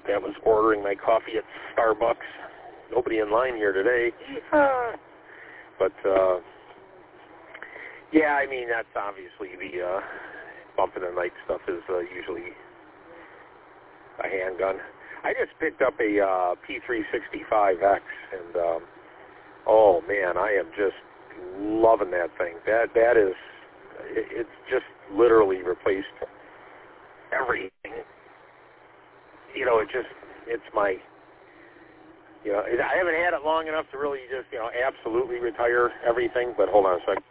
that was ordering my coffee at Starbucks. Nobody in line here today. But, yeah, I mean, that's obviously the bump in the night stuff is usually a handgun. I just picked up a P365X, and, oh, man, I am just loving that thing. That is, it's just literally replaced everything. You know, it's my, you know, I haven't had it long enough to really just, you know, absolutely retire everything, but hold on a second.